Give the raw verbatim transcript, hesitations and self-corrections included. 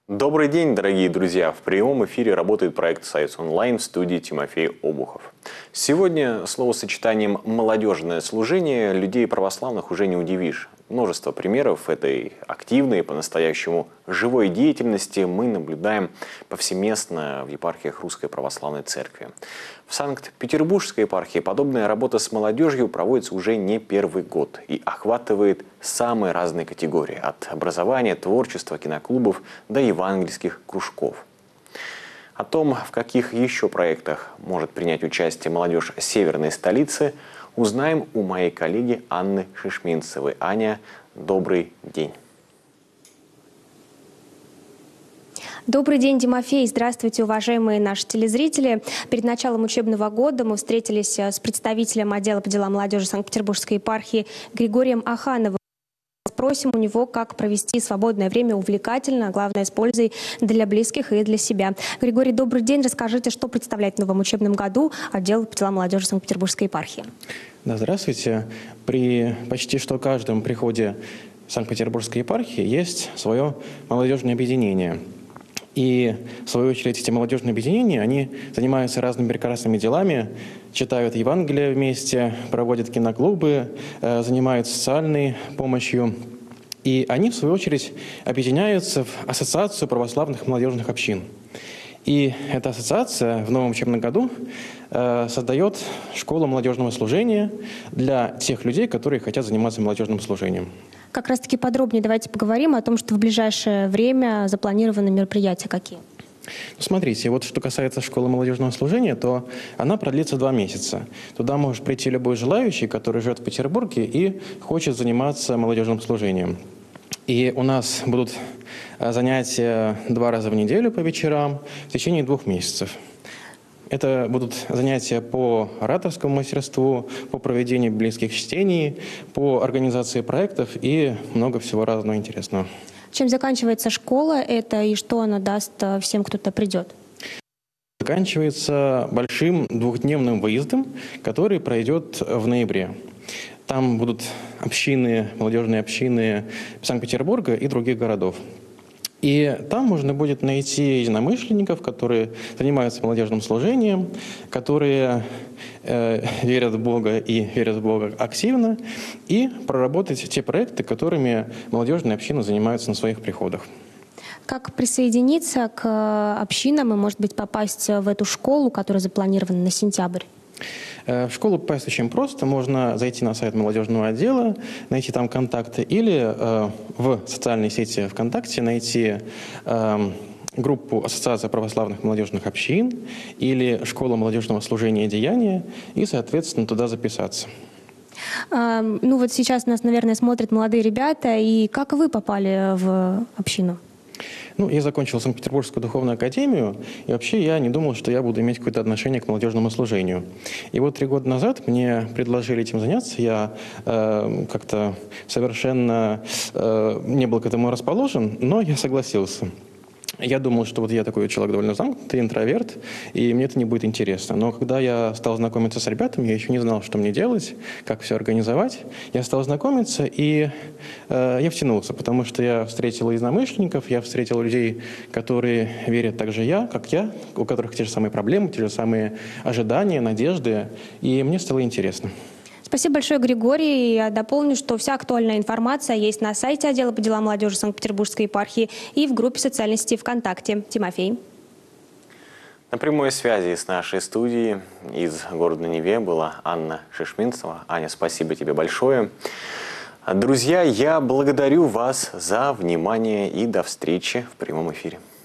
Добрый день, дорогие друзья! В прямом эфире работает проект «Союз онлайн» в студии Тимофей Обухов. Сегодня словосочетанием «молодежное служение» людей православных уже не удивишь. Множество примеров этой активной, по-настоящему живой деятельности мы наблюдаем повсеместно в епархиях Русской Православной Церкви. В Санкт-Петербургской епархии подобная работа с молодежью проводится уже не первый год и охватывает самые разные категории – от образования, творчества, киноклубов до евангельских кружков. О том, в каких еще проектах может принять участие молодежь северной столицы, узнаем у моей коллеги Анны Шишминцевой. Аня, добрый день. Добрый день, Тимофей. Здравствуйте, уважаемые наши телезрители. Перед началом учебного года мы встретились с представителем отдела по делам молодежи Санкт-Петербургской епархии Григорием Ахановым. Спросим у него, как провести свободное время увлекательно, а главное, с пользой для близких и для себя. Григорий, добрый день. Расскажите, что представляет в новом учебном году отдел по делам молодежи Санкт-Петербургской епархии. Да, здравствуйте. При почти что каждом приходе Санкт-Петербургской епархии есть свое молодежное объединение. И, в свою очередь, эти молодежные объединения, они занимаются разными прекрасными делами, читают Евангелие вместе, проводят киноклубы, э, занимаются социальной помощью. И они, в свою очередь, объединяются в Ассоциацию православных молодежных общин. И эта ассоциация в новом учебном году э, создает школу молодежного служения для тех людей, которые хотят заниматься молодежным служением. Как раз-таки подробнее давайте поговорим о том, что в ближайшее время запланированы мероприятия какие. Смотрите, вот что касается школы молодежного служения, то она продлится два месяца. Туда может прийти любой желающий, который живет в Петербурге и хочет заниматься молодежным служением. И у нас будут занятия два раза в неделю по вечерам в течение двух месяцев. Это будут занятия по ораторскому мастерству, по проведению библейских чтений, по организации проектов и много всего разного интересного. Чем заканчивается школа это и что она даст всем, кто-то придет? Заканчивается большим двухдневным выездом, который пройдет в ноябре. Там будут общины, молодежные общины Санкт-Петербурга и других городов. И там можно будет найти единомышленников, которые занимаются молодежным служением, которые э, верят в Бога и верят в Бога активно, и проработать те проекты, которыми молодежные общины занимаются на своих приходах. Как присоединиться к общинам и, может быть, попасть в эту школу, которая запланирована на сентябрь? В школу попасть очень просто. Можно зайти на сайт молодежного отдела, найти там контакты, или э, в социальной сети ВКонтакте найти э, группу Ассоциация православных молодежных общин или Школа молодежного служения и деяния, и, соответственно, туда записаться. А, ну вот сейчас нас, наверное, смотрят молодые ребята. И как вы попали в общину? Ну, я закончил Санкт-Петербургскую духовную академию, и вообще я не думал, что я буду иметь какое-то отношение к молодежному служению. И вот три года назад мне предложили этим заняться, я э, как-то совершенно э, не был к этому расположен, но я согласился. Я думал, что вот я такой человек довольно замкнутый, интроверт, и мне это не будет интересно. Но когда я стал знакомиться с ребятами, я еще не знал, что мне делать, как все организовать. Я стал знакомиться, и э, я втянулся, потому что я встретил единомышленников, я встретил людей, которые верят так же я, как я, у которых те же самые проблемы, те же самые ожидания, надежды, и мне стало интересно. Спасибо большое, Григорий. Я дополню, что вся актуальная информация есть на сайте отдела по делам молодежи Санкт-Петербургской епархии и в группе социальной сети ВКонтакте. Тимофей. На прямой связи с нашей студией из города Неве была Анна Шишминцева. Аня, спасибо тебе большое. Друзья, я благодарю вас за внимание и до встречи в прямом эфире.